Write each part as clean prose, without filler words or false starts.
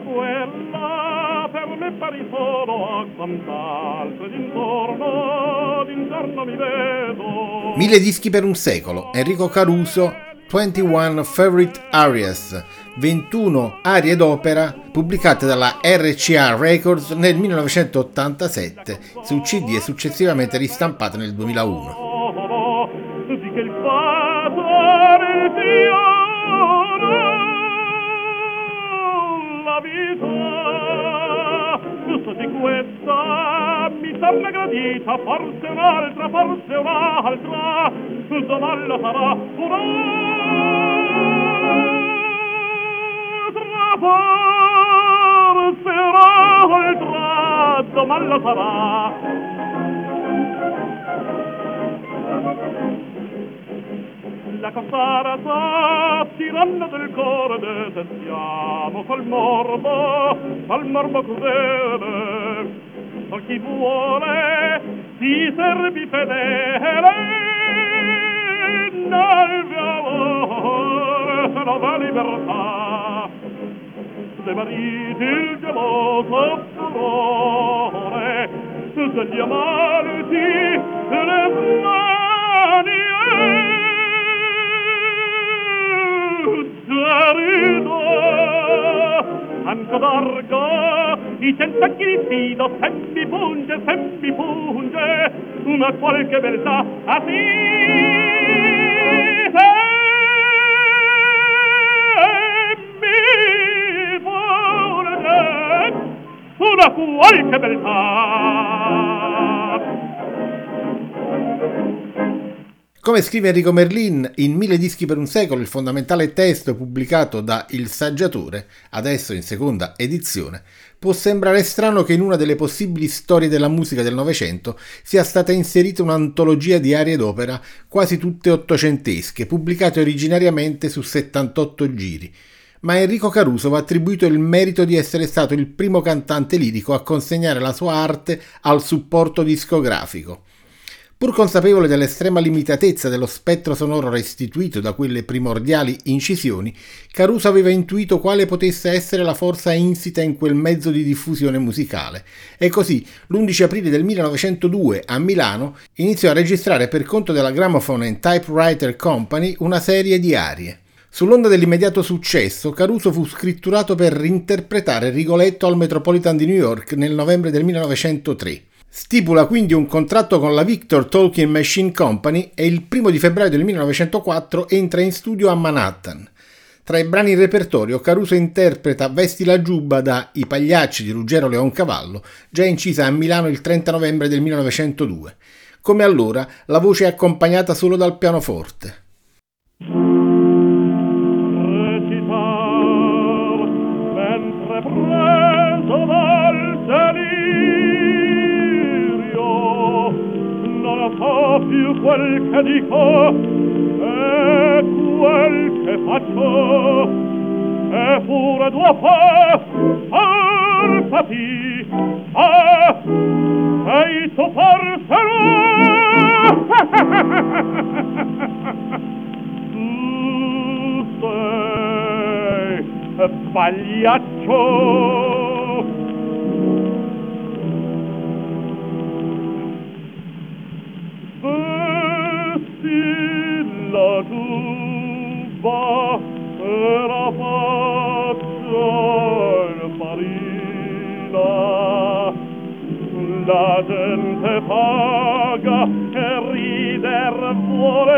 quella per me pari solo a quant'altro d'intorno mi vedo. 1000 dischi per un secolo, Enrico Caruso, 21 Favorite Arias, 21 arie d'opera pubblicate dalla RCA Records nel 1987 su CD e successivamente ristampate nel 2001. Di che il padre la vita, giusto di questa mi sembra gradita, forse un'altra, domanda sarà un'altra, domanda sarà. La cassarata tiranna del cuore detestiamo col morbo crudele. Per chi vuole si servi fedele nel valore la libertà. Dei mariti il geloso furore, degli amanti le mani anche d'argo i cent'occhi di fido semmi punge una qualche beltà a sì mi punge una qualche beltà. Come scrive Enrico Merlin in 1000 dischi per un secolo, il fondamentale testo pubblicato da Il Saggiatore, adesso in seconda edizione, può sembrare strano che in una delle possibili storie della musica del Novecento sia stata inserita un'antologia di arie d'opera quasi tutte ottocentesche, pubblicate originariamente su 78 giri. Ma a Enrico Caruso va attribuito il merito di essere stato il primo cantante lirico a consegnare la sua arte al supporto discografico. Pur consapevole dell'estrema limitatezza dello spettro sonoro restituito da quelle primordiali incisioni, Caruso aveva intuito quale potesse essere la forza insita in quel mezzo di diffusione musicale e così l'11 aprile del 1902 a Milano iniziò a registrare per conto della Gramophone and Typewriter Company una serie di arie. Sull'onda dell'immediato successo, Caruso fu scritturato per interpretare Rigoletto al Metropolitan di New York nel novembre del 1903. Stipula quindi un contratto con la Victor Talking Machine Company e il 1 di febbraio del 1904 entra in studio a Manhattan. Tra i brani in repertorio, Caruso interpreta Vesti la giubba da I Pagliacci di Ruggero Leoncavallo, già incisa a Milano il 30 novembre del 1902. Come allora, la voce è accompagnata solo dal pianoforte. Più quel che dico e quel che faccio eppure devo forzati sei tu forse tu sei pagliaccio. La giubba era fatta in farina, la gente paga e rider vuole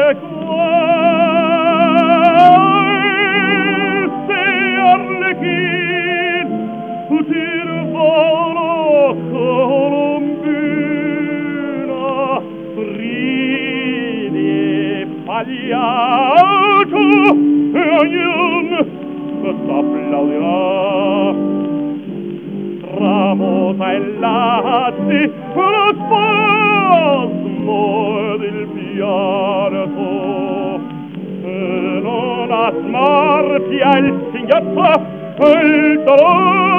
questi arlechin utir volo colombina pagliaccio e ognuno t'applaudirà. Tramuta il latte lo spasmo ed il pianto e non asmartia il singhiozzo e il dolor.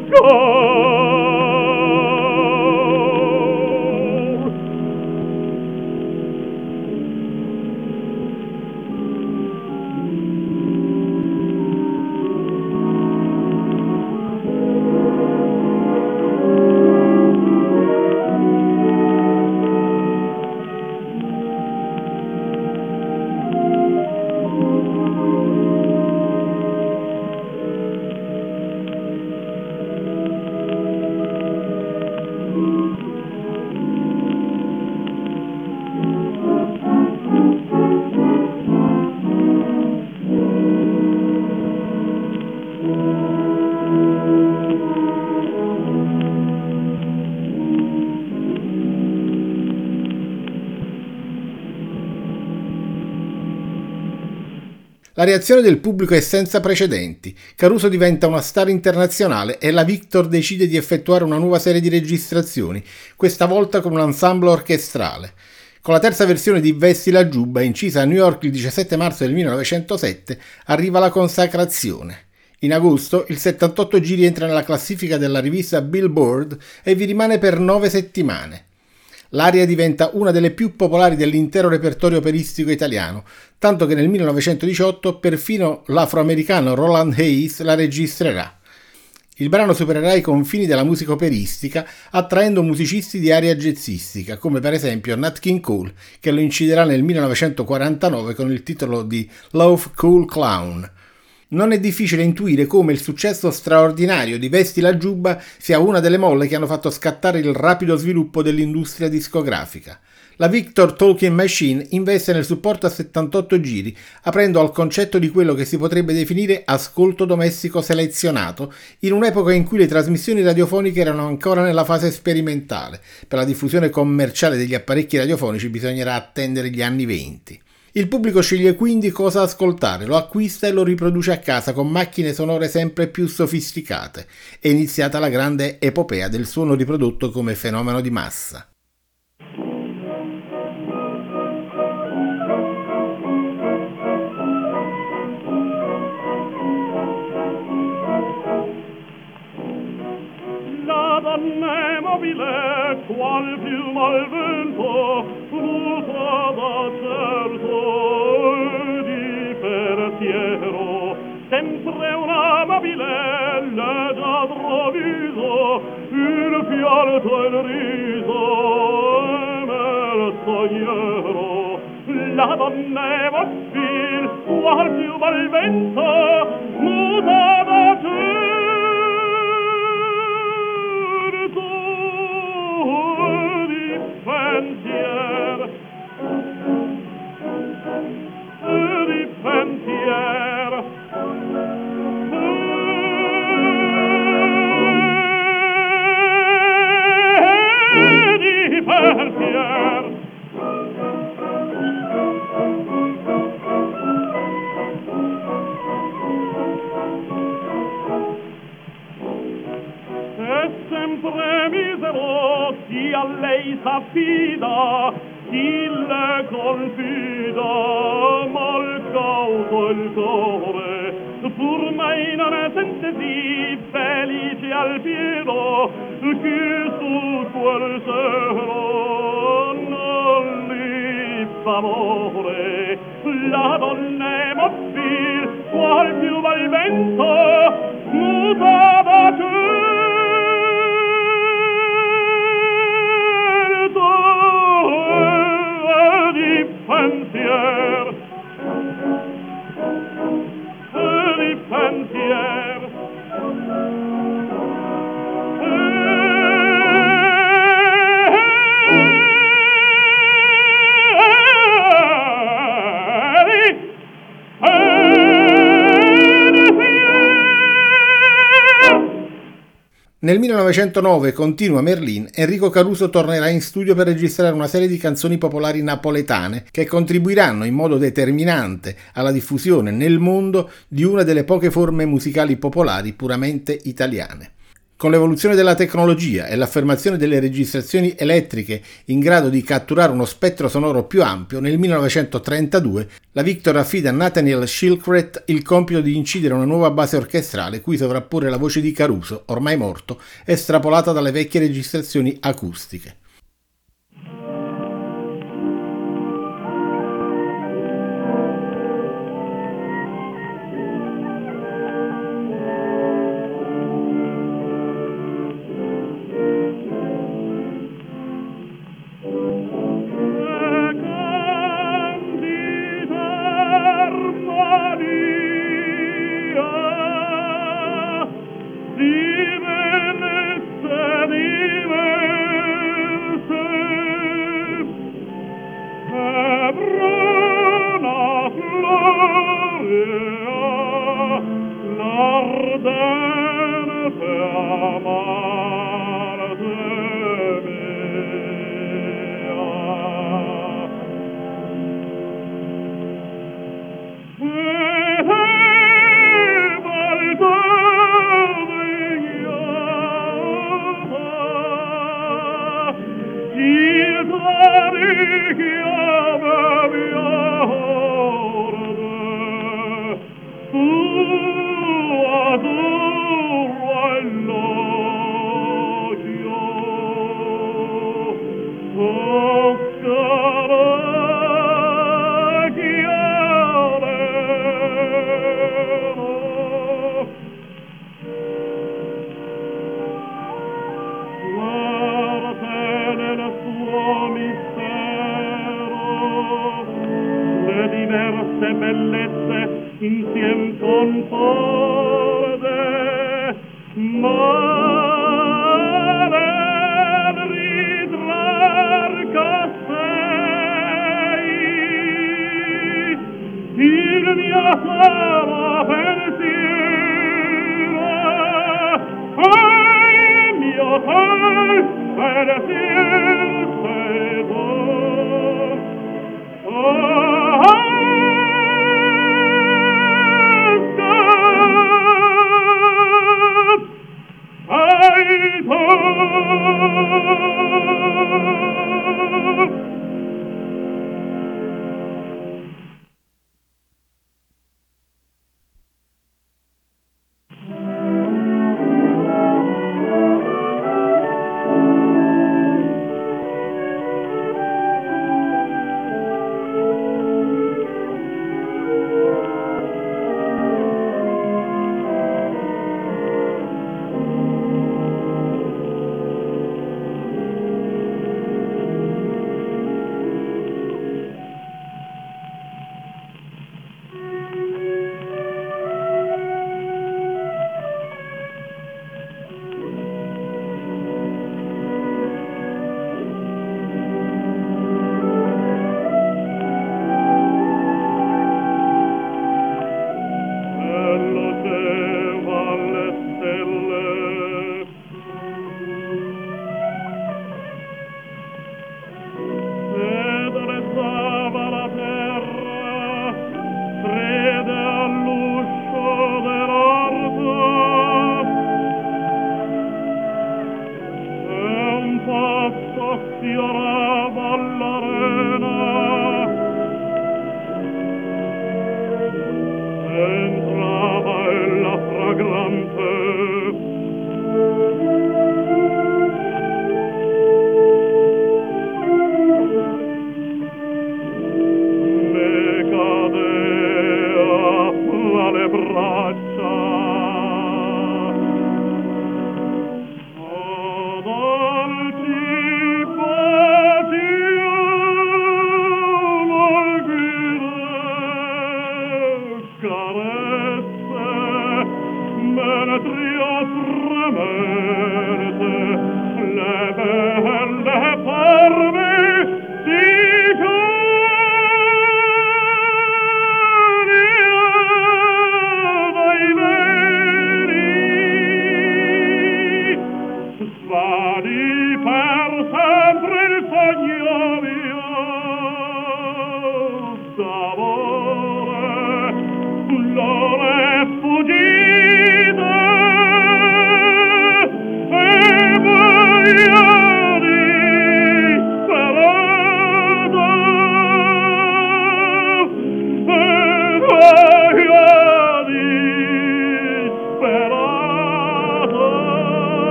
La reazione del pubblico è senza precedenti. Caruso diventa una star internazionale e la Victor decide di effettuare una nuova serie di registrazioni, questa volta con un ensemble orchestrale. Con la terza versione di Vesti la giubba, incisa a New York il 17 marzo del 1907, arriva la consacrazione. In agosto il 78 giri entra nella classifica della rivista Billboard e vi rimane per 9 settimane. L'aria diventa una delle più popolari dell'intero repertorio operistico italiano, tanto che nel 1918 perfino l'afroamericano Roland Hayes la registrerà. Il brano supererà i confini della musica operistica, attraendo musicisti di area jazzistica, come per esempio Nat King Cole, che lo inciderà nel 1949 con il titolo di Love Cool Clown. Non è difficile intuire come il successo straordinario di Vesti la giubba sia una delle molle che hanno fatto scattare il rapido sviluppo dell'industria discografica. La Victor Talking Machine investe nel supporto a 78 giri, aprendo al concetto di quello che si potrebbe definire ascolto domestico selezionato, in un'epoca in cui le trasmissioni radiofoniche erano ancora nella fase sperimentale. Per la diffusione commerciale degli apparecchi radiofonici bisognerà attendere gli anni 20. Il pubblico sceglie quindi cosa ascoltare, lo acquista e lo riproduce a casa con macchine sonore sempre più sofisticate. È iniziata la grande epopea del suono riprodotto come fenomeno di massa. La donna è mobile, qual piuma al vento, muta da certo di pensiero. Sempre una mobile, leggiadro viso, il fialto e il riso, menzognero. La donna è mobile, qual piuma al vento, muta da certo pensier di pensier di pensier è sempre misero chi a lei s'affida, chi le confida, mal cauto il cuore, pur mai non è sente sì felice al pieno, chi su quel sero non li fa amore. La donna è mobile, qual più va il vento, muta da pensier di pensier Nel 1909, continua Merlin, Enrico Caruso tornerà in studio per registrare una serie di canzoni popolari napoletane che contribuiranno in modo determinante alla diffusione nel mondo di una delle poche forme musicali popolari puramente italiane. Con l'evoluzione della tecnologia e l'affermazione delle registrazioni elettriche in grado di catturare uno spettro sonoro più ampio, nel 1932 la Victor affida a Nathaniel Shilkret il compito di incidere una nuova base orchestrale cui sovrapporre la voce di Caruso, ormai morto, estrapolata dalle vecchie registrazioni acustiche. Insieme concorde, mare ritrar cassei, il mio solo pensiero, il mio pensiero sei tu.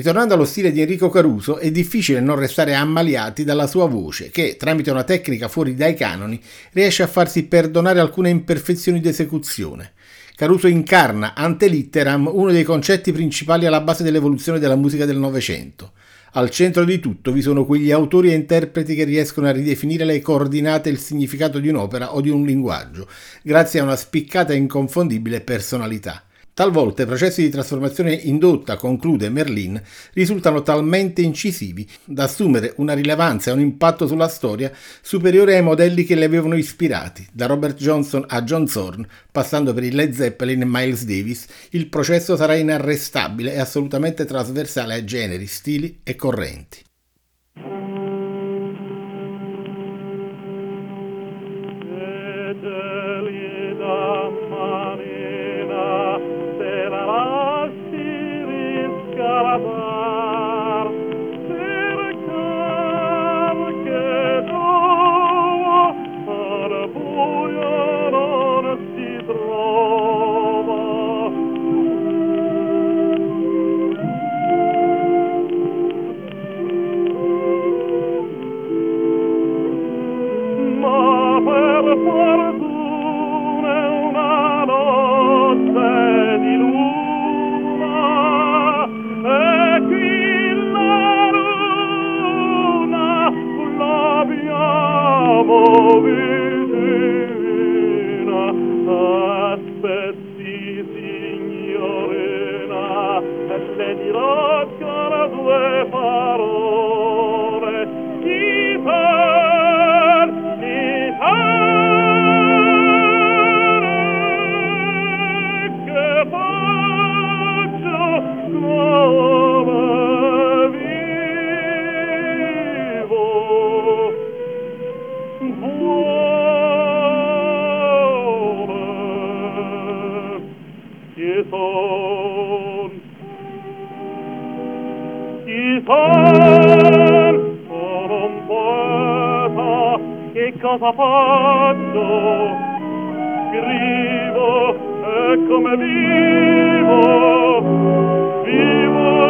Ritornando allo stile di Enrico Caruso, è difficile non restare ammaliati dalla sua voce, che, tramite una tecnica fuori dai canoni, riesce a farsi perdonare alcune imperfezioni d'esecuzione. Caruso incarna, ante litteram, uno dei concetti principali alla base dell'evoluzione della musica del Novecento. Al centro di tutto vi sono quegli autori e interpreti che riescono a ridefinire le coordinate e il significato di un'opera o di un linguaggio, grazie a una spiccata e inconfondibile personalità. Talvolta i processi di trasformazione indotta, conclude Merlin, risultano talmente incisivi da assumere una rilevanza e un impatto sulla storia superiore ai modelli che li avevano ispirati. Da Robert Johnson a John Zorn, passando per i Led Zeppelin e Miles Davis, il processo sarà inarrestabile e assolutamente trasversale a generi, stili e correnti. Sono un poeta, che cosa faccio? Scrivo e come vivo, vivo.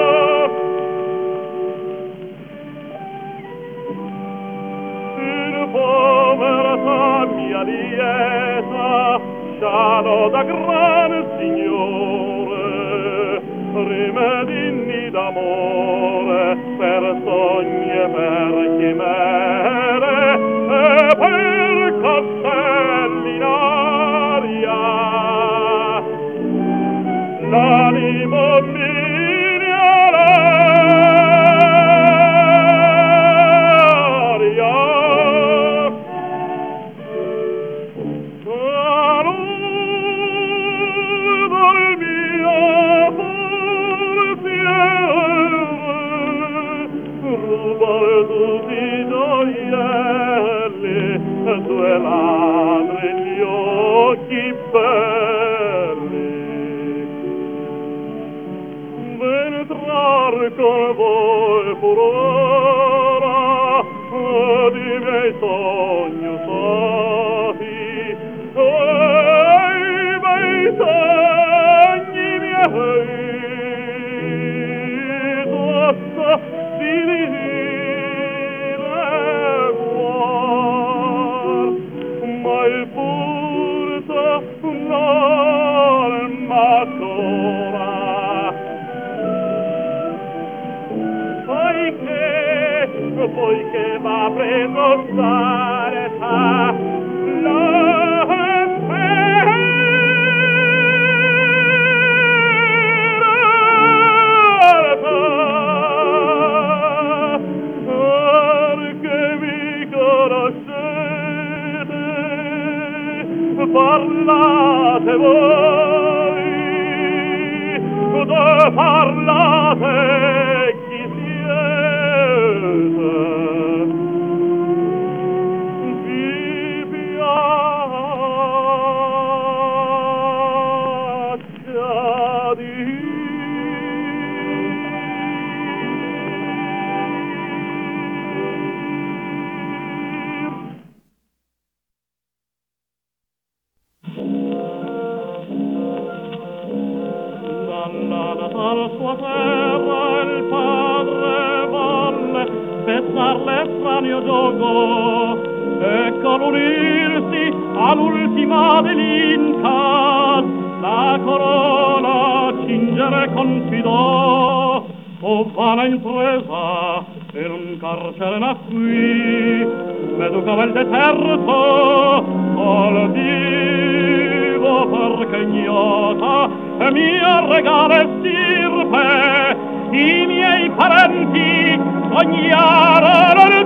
In povertà mia lieta, sciano da gran signore, rimedini d'amore per sogni e per chimere e per castelli in aria. L'animo due ladri gli occhi belli, v'entrar con voi furora di miei sogni usati, e i miei sogni miei tosta di il furto non m'ancora, poiché va preso stare fa perché mi conoscete, parlate voi, parlate chi siete. cessar l'estraneo gioco e con unirsi all'ultima delinca la corona cingere confidò. O vana impresa in un carcere nacqui, m'educava il deserto al vivo perché ignota e mia regale stirpe i miei parenti sognarono il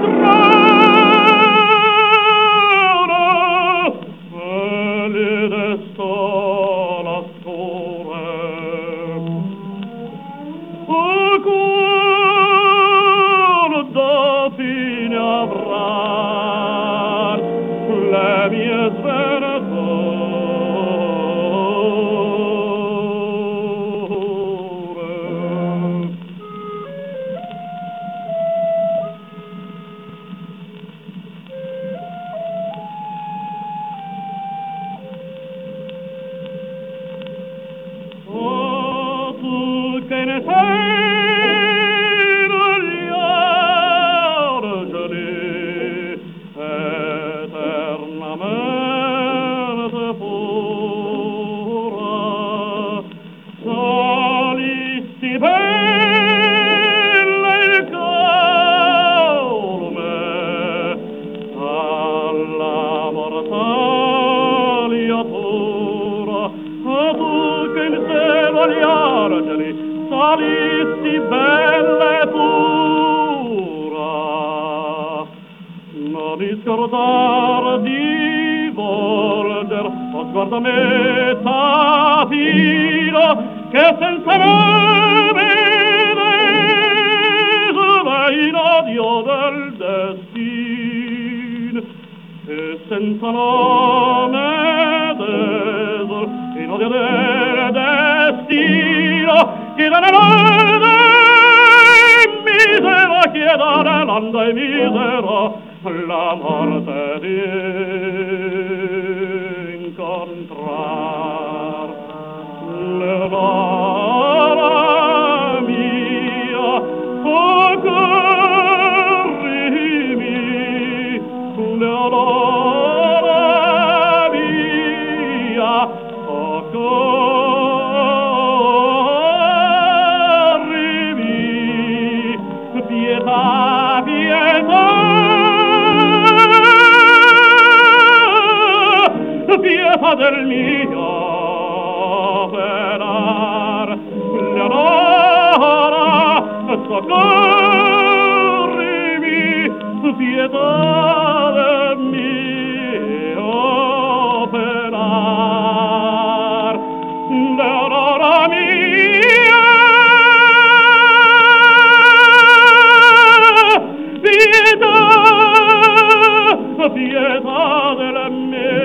trono e li destò la torre. O cuore da fine avrà le mie sventole. Oh, tu che ne sei degli argini, eternamente pura, salisti bella il calme alla mortaliatura. Oh, tu che in cielo agli argini salisti bella e pura, non discordar di volger lo sguardo a me t'affino che senza nome desole in odio del destin e senza nome desole in odio del destino chiedere l'anda misero chiedere l'anda e misero la morte di incontrar l'ora mia soccorrimi l'ora mia soccorrimi pietà pietà pietà del mio penar Leonora soccorrimi pietà del mio penar Leonora mia pietà pietà del mio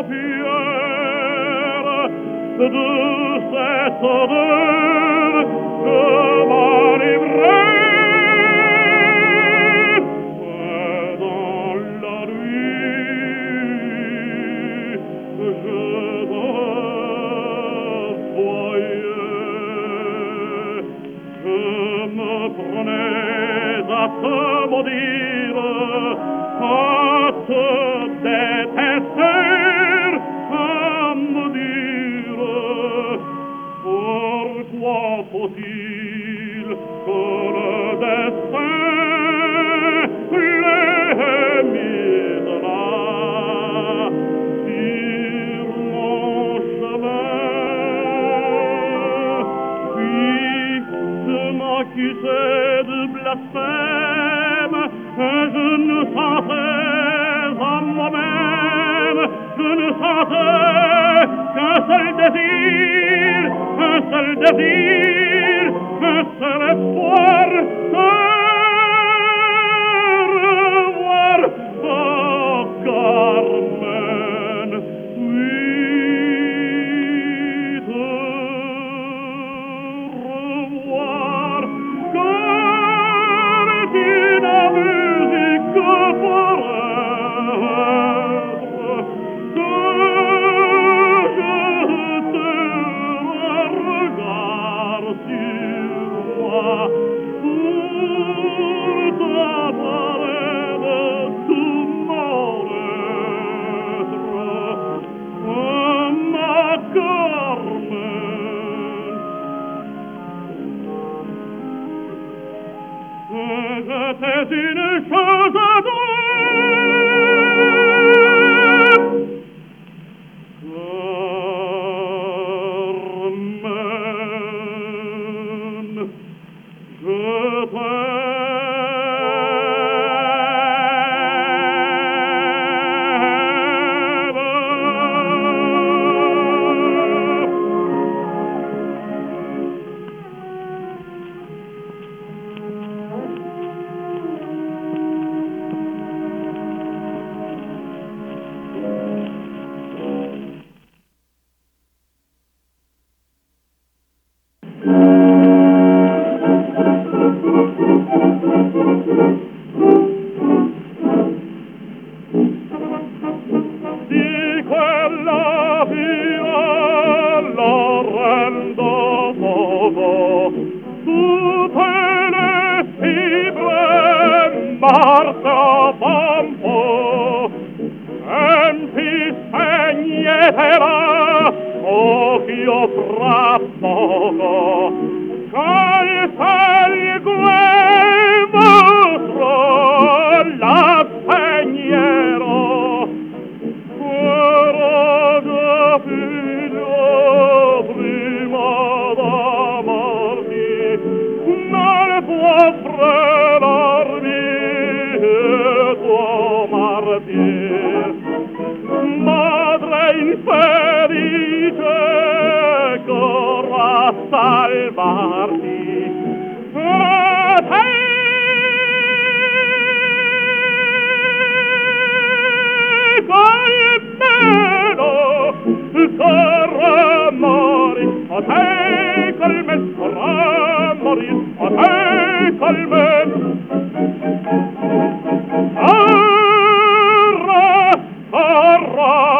de cette odeur prenez à te maudire, à te détester, à me dire pourquoi faut-il que le destin les mise là sur mon chemin, puis de m'accuser de blasphème. Je ne sentais en moi-même, je ne sentais qu'un seul désir, un seul désir, un seul espoir, revoir Carmen, oui, de revoir comme une musique pour être, que je te regarde sur moi pour t'apparer de tout mon être, ma Carmen. C'était une chose Carmen, je di quella via la rendo poco, tutte le fibre morte pompo, empi spegnetela, occhio fra poco, col sangue vostro la spegnerò. Figlio prima d'amarti non può fredarmi il tuo martir. Madre infelice, corro a salvarti. Corro mori, a te Carmen, corro mori, a te Carmen. Corro, corro.